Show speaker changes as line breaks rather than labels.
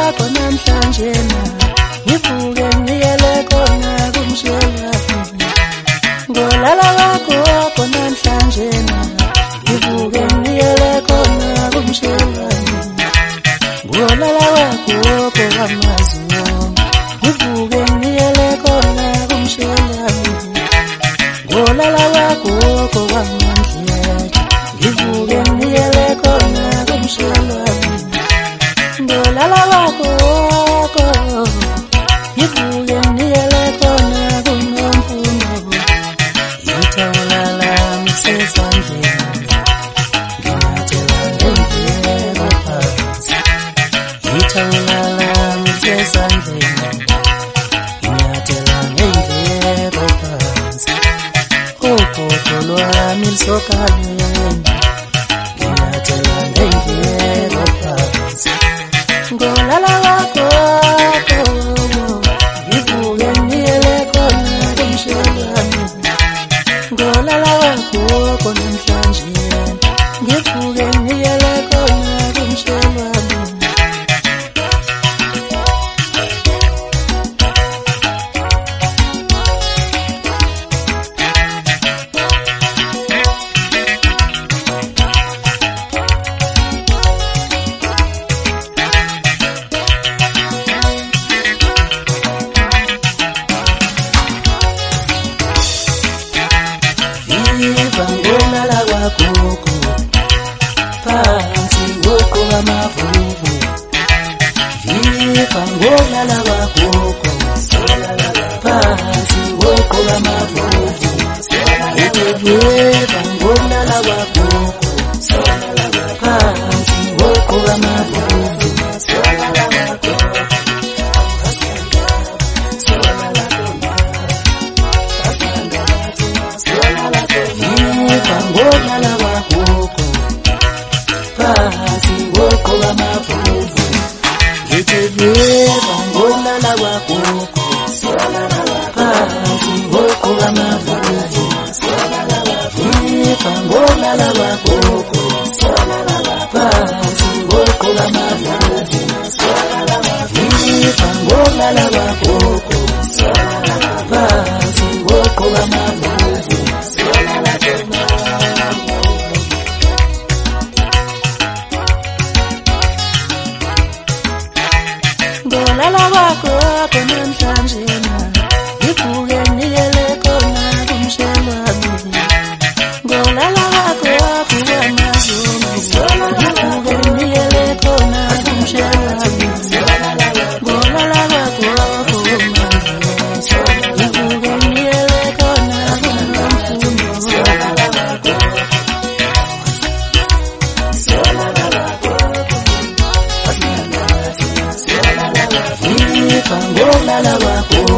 kwakho namhlanje na ngivuke ngiyele khona kumshelwane ngolala kwakho namhlanje na ngivuke ngiyele khona kumshelwane ngolala kwakho kwamazulo ngivuke ngiyele khona kumshelwane ngolala kwakho kwamandla ngivuke ngiyele khona kumshelwane ngolala kwakho ngivuke ngiyele khona kunomfuno ngithawulala ngisesandleni nginathela ngendleko phansi ngithawulala ngisesandleni nginathela ngendleko phansi ugogo lwami lisokaleni nginathela ngendleko phansi ngolala kwakho ngivuke ngiyele khona kumshelwane ngolala kwakho namhlanje ngivuke ngiyele khona kumshelwane ngolala kwakho phansi ngoko amavuvu viva ngolala kwakho phansi ngoko amavuvu viva ngolala kwakho phansi ngoko amavuvu ngolala kwakho phansi ngoko amavuvu ngithebeka ngolala kwakho phansi ngoko amavuvu ngithebeka ngolala kwakho phansi ngoko amavuvu ngithebeka ngolala kwakho phansi ngoko amavuvu ngolala kwakho namhlanje na ngivuke ngiyele khona kumshelwane ngolala kwakho kwamazulo ngivuke ngiyele khona kumshelwane ngolala kwakho kwamandla ngivuke ngiyele khona kumfundo ngolala kwakho